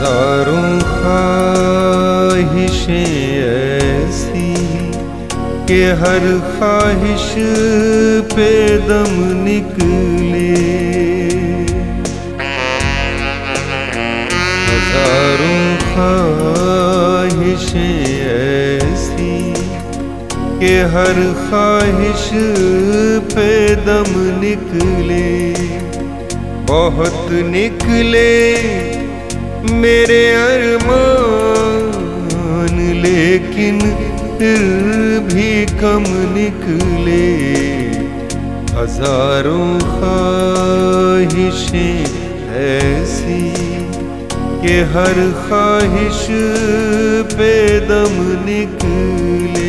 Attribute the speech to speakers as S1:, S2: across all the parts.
S1: हजारों ख्वाहिशें ऐसी कि हर ख्वाहिश पे दम निकले। हजारों ख्वाहिशें ऐसी कि हर ख्वाहिश पे दम निकले। बहुत निकले मेरे अरमान, लेकिन फिर भी कम निकले। हजारों ख्वाहिशें ऐसी कि हर ख्वाहिश पे दम निकले।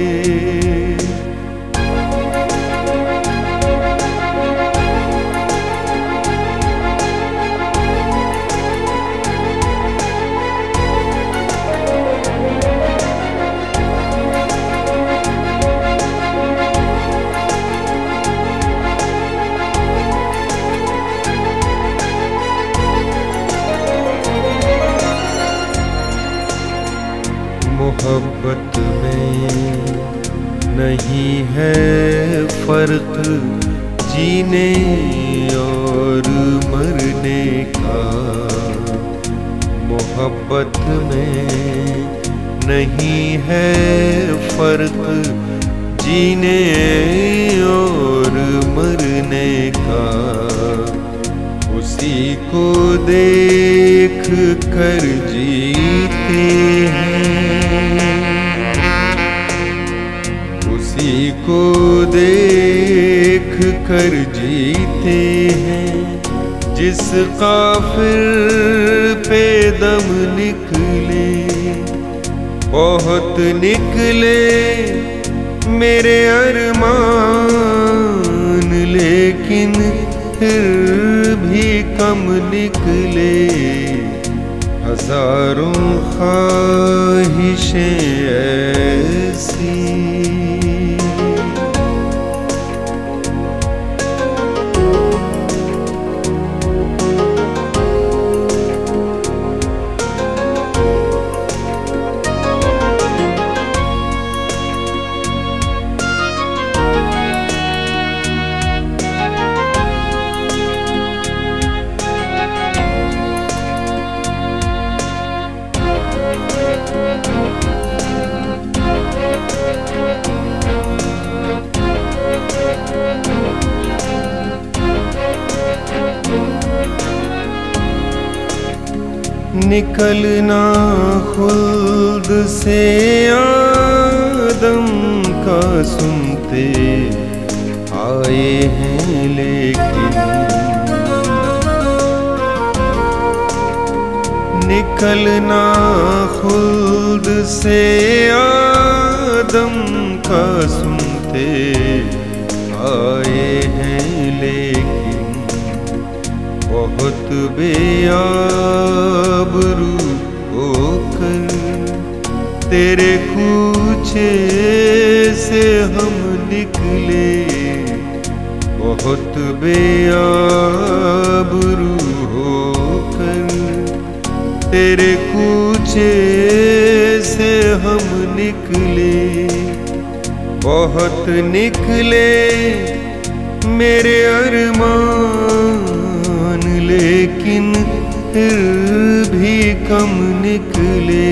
S1: मोहब्बत में नहीं है फर्क जीने और मरने का। मोहब्बत में नहीं है फर्क जीने और मरने का। उसी को देख कर जीते हैं, उसी को देख कर जीते हैं। जिस काफिर पे दम निकले, बहुत निकले मेरे अरमान, लेकिन फिर भी कम निकले। हजारों ख्वाहिशें ऐसी। निकलना खुल्द से आदम का सुनते आए हैं, लेकिन निकलना खुल्द से आदम का सुनते आए हैं, लेकिन बहुत बेआबरू होकर तेरे कूचे से हम निकले। बहुत बेआबरू होकर तेरे कूचे से हम निकले। बहुत निकले मेरे अरमान, लेकिन फिर भी कम निकले।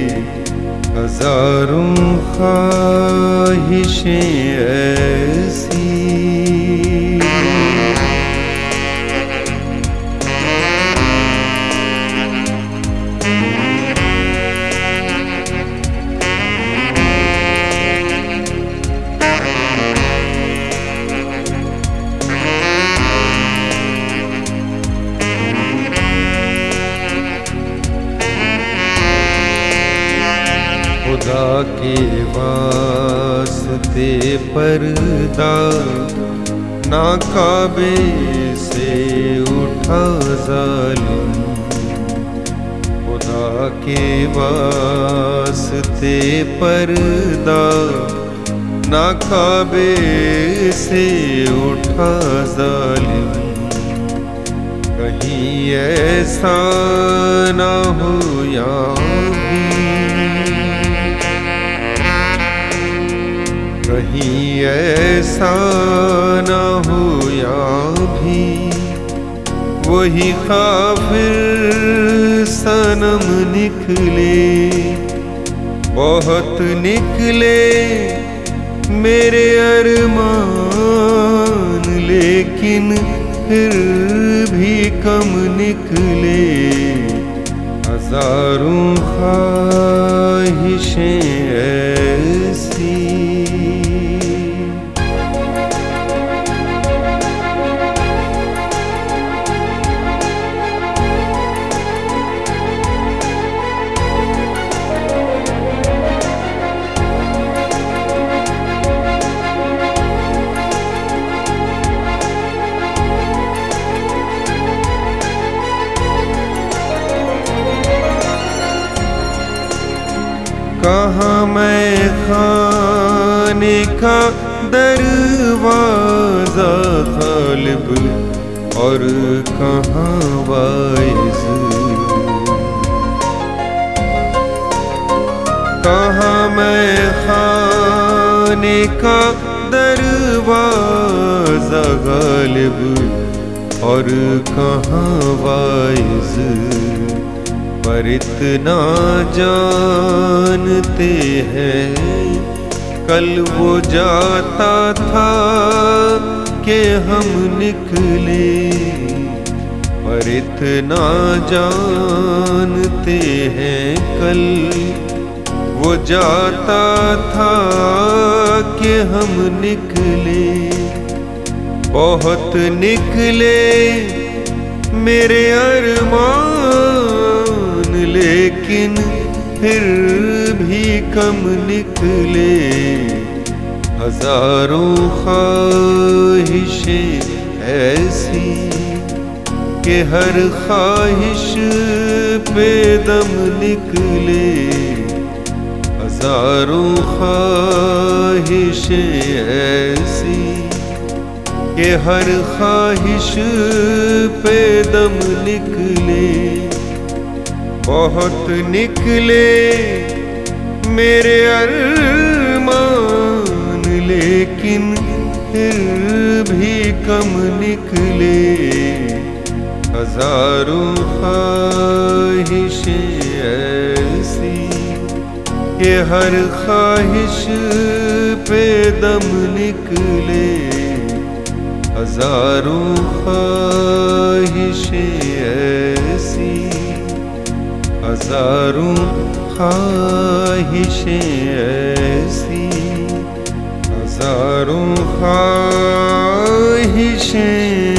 S1: हजारों ख्वाहिशें ऐसी। खुदा के वास्ते पर्दा ना काबे से उठा जालिम। खुदा के वास्ते पर्दा ना काबे से उठा जालिम। कहीं ऐसा ना हो यहाँ भी, कहीं ऐसा ना हो यहाँ भी, वही काफिर सनम निकले, बहुत निकले मेरे अरमान, लेकिन फिर भी कम निकले हजारों ख्वाहिशें ऐसी। कहाँ मैं खाने का दरवाज़ा गालिब, और कहाँ वाइज़, कहाँ मैं खाने का दरवाज़ा गालिब, और कहाँ वाइज़, पर इतना जानते हैं कल वो जाता था कि हम निकले, पर इतना जानते हैं कल वो जाता था कि हम निकले, बहुत निकले मेरे अरमान, लेकिन फिर भी कम निकले हजारों ख्वाहिशें ऐसी, कि हर ख्वाहिश पे दम निकले हजारों ख्वाहिशें ऐसी, कि हर ख्वाहिश पे दम निकले, बहुत निकले मेरे अरमान, लेकिन फिर भी कम निकले हजारों ख्वाहिशें ऐसी, कि हर ख्वाहिश पे दम निकले हजारों ख्वाहिशें ऐसी, हजारों ख्वाहिशें ऐसी, हजारों ख्वाहिशें